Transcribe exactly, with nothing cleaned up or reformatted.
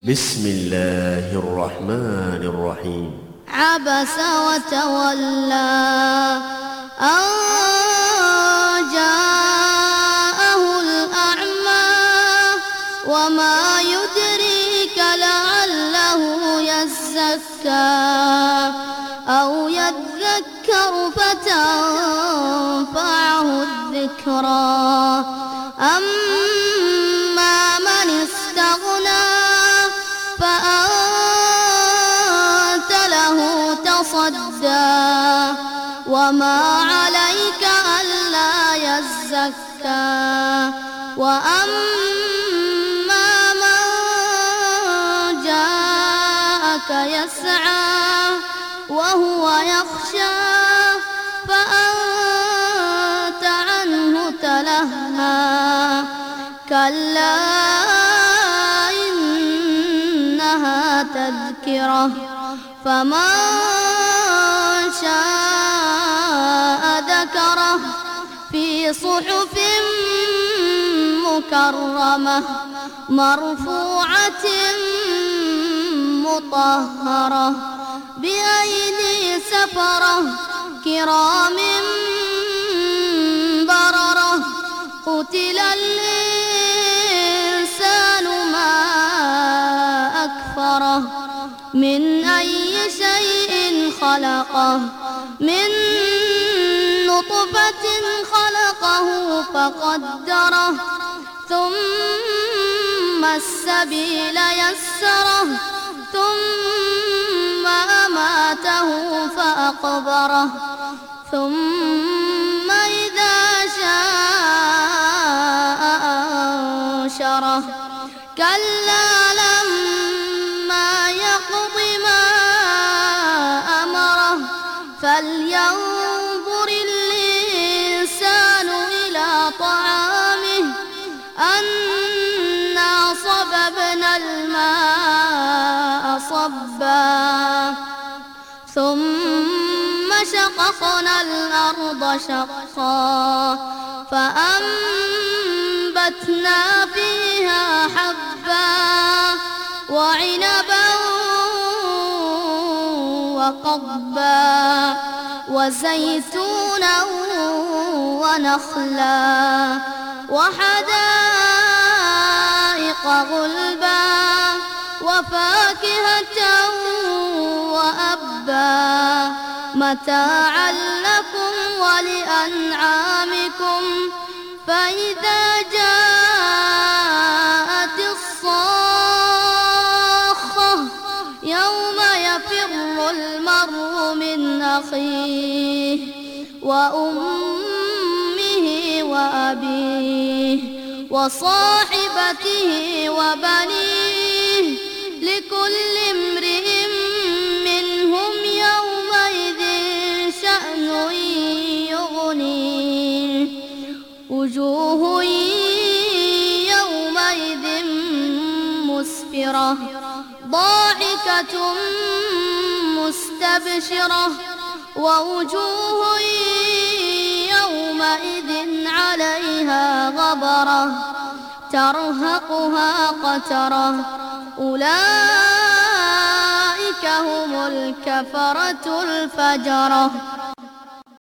بسم الله الرحمن الرحيم. عبس وتولى أن جاءه الأعمى وما يدريك لعله يزكى أو يذكر فتنفعه الذكرى. أما من استغنى فأنت له تصدى وما عليك ألا يزكى. وأما من جاءك يسعى وهو يخشى فأنت عنه تلهى. كلا إنها تذكرة فمن شاء ذكره في صحف مكرمة مرفوعة مطهرة بأيدي سفرة كرام بررة. قتل الإنسان ما أكفره من أي شيء خلقه من نطفة خلقه فقدره ثم السبيل يسره ثم أماته فأقبره ثم إذا شاء أنشره. كلا لما يقض ما أمره فلينظر الإنسان إلى طعامه أنا صببنا الماء صبا ثم شققنا الأرض شقا فأنبتنا فيها حبا وعنبا وقضبا وزيتونا ونخلا وحدائق غلبا وفاكهة وأبا متاعا لكم ولأنعامكم. فإذا جاءت الصاخة يوم يفر المرء من أخيه وأمه وأبيه وصاحبته وبنيه لكل امرئ منهم يومئذ شأن يغنيه. وجوه يومئذ مسفرة ضاحكة مستبشرة ووجوه يومئذ عليها غبرة ترهقها قترة. أولئك هم الكفرة الفجرة.